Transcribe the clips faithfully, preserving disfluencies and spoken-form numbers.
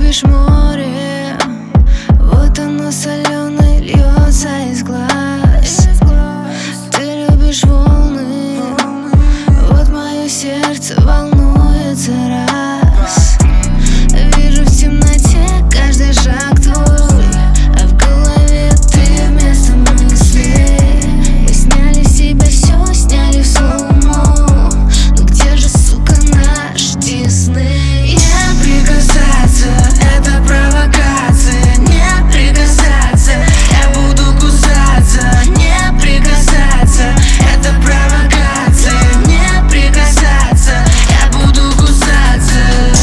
любишь море, вот оно соленое льется из глаз. Ты любишь волны, вот мое сердце волнуется раз. Вижу в темноте каждый шаг твой, а в голове ты вместо мыслей. Мы сняли с себя все, сняли в слоумо. Ну где же, сука, наш Дисней? Не прикасаться, это провокация. Не прикасаться, я буду кусаться. Не прикасаться, это провокация. Не прикасаться, я буду кусаться.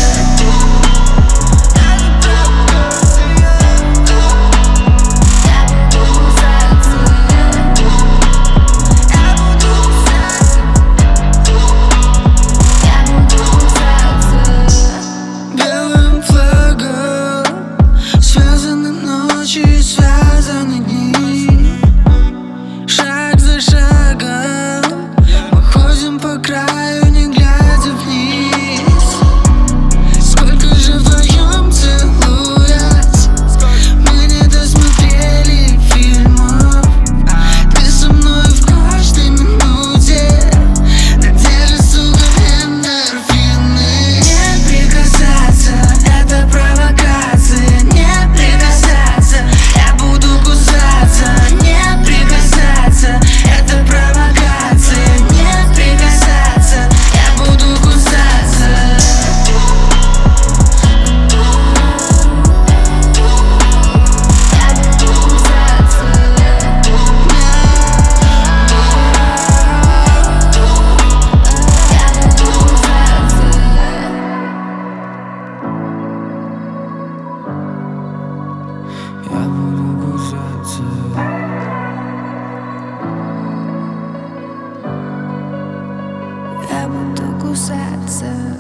Белым флагом связаны ночи, связаны дни. Шаг за шагом мы ходим по краю, не глядя вниз. Сколько же вдвоем целуясь, мы не досмотрели фильмов. Ты со мной в каждой минуте, да где же, сука, эндорфины? Не прикасаться, это провокация. Не прикасаться, я буду кусаться. Не прикасаться, это провокация. Не прикасаться, я буду кусаться. Я буду кусаться. Я буду кусаться.